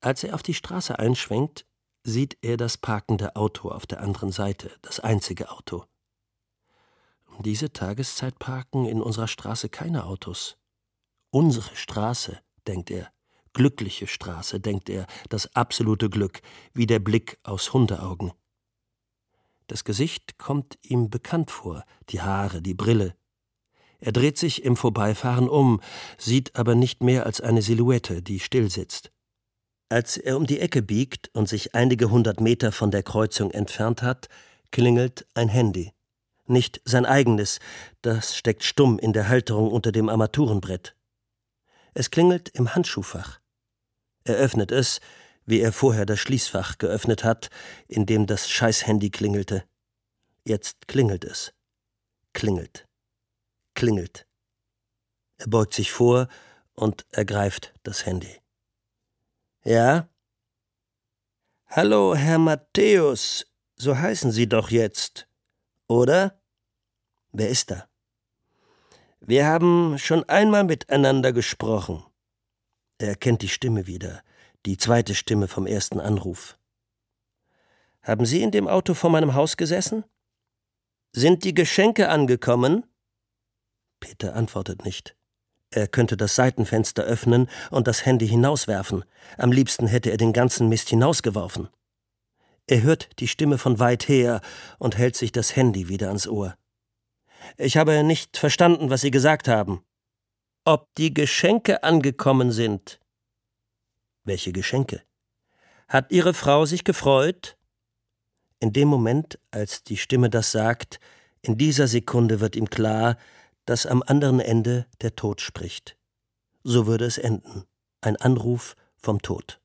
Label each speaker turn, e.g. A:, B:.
A: Als er auf die Straße einschwenkt, sieht er das parkende Auto auf der anderen Seite, das einzige Auto. Um diese Tageszeit parken in unserer Straße keine Autos. Unsere Straße, denkt er, glückliche Straße, denkt er, das absolute Glück, wie der Blick aus Hundeaugen. Das Gesicht kommt ihm bekannt vor, die Haare, die Brille. Er dreht sich im Vorbeifahren um, sieht aber nicht mehr als eine Silhouette, die still sitzt. Als er um die Ecke biegt und sich einige 100 Meter von der Kreuzung entfernt hat, klingelt ein Handy. Nicht sein eigenes, das steckt stumm in der Halterung unter dem Armaturenbrett. Es klingelt im Handschuhfach. Er öffnet es, wie er vorher das Schließfach geöffnet hat, in dem das Scheiß-Handy klingelte. Jetzt klingelt es. Klingelt. Klingelt. Er beugt sich vor und ergreift das Handy. Ja? Hallo, Herr Matthäus, so heißen Sie doch jetzt, oder? Wer ist da? Wir haben schon einmal miteinander gesprochen. Er erkennt die Stimme wieder, die zweite Stimme vom ersten Anruf. Haben Sie in dem Auto vor meinem Haus gesessen? Sind die Geschenke angekommen? Peter antwortet nicht. Er könnte das Seitenfenster öffnen und das Handy hinauswerfen. Am liebsten hätte er den ganzen Mist hinausgeworfen. Er hört die Stimme von weit her und hält sich das Handy wieder ans Ohr. Ich habe nicht verstanden, was Sie gesagt haben. Ob die Geschenke angekommen sind. Welche Geschenke? Hat Ihre Frau sich gefreut? In dem Moment, als die Stimme das sagt, in dieser Sekunde wird ihm klar, dass am anderen Ende der Tod spricht. So würde es enden. Ein Anruf vom Tod.